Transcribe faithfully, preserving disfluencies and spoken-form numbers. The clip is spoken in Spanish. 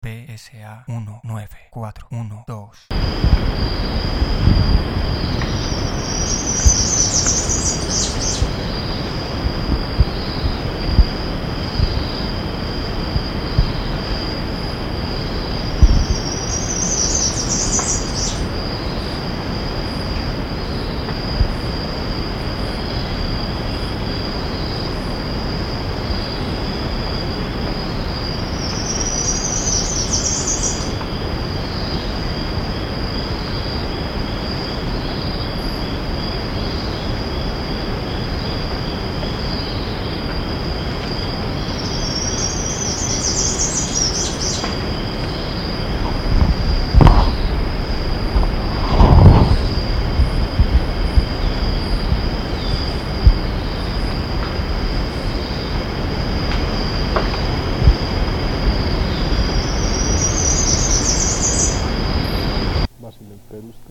P S A uno nueve cuatro uno dos. Vasil el Perú está